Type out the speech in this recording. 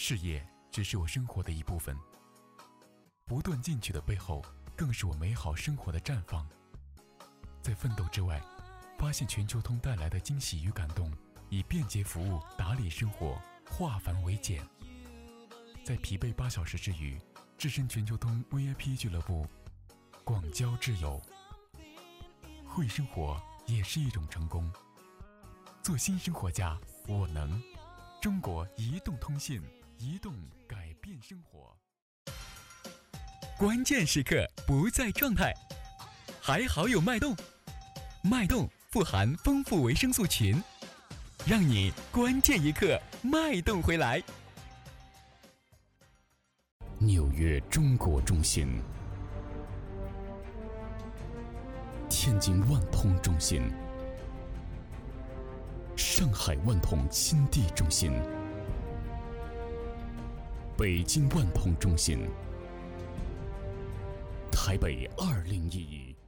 事业只是我生活的一部分，不断进取的背后，更是我美好生活的绽放。在奋斗之外，发现全球通带来的惊喜与感动，以便捷服务打理生活，化繁为简。在疲惫8小时之余，置身全球通 VIP 俱乐部，广交挚友。会生活也是一种成功。做新生活家，我能。中国移动通信，移动改变生活。 关键时刻不在状态，还好有脉动。脉动富含丰富维生素群，让你关键一刻脉动回来。 纽约中国中心，天津万通中心，上海万通新地中心，北京万通中心，台北2011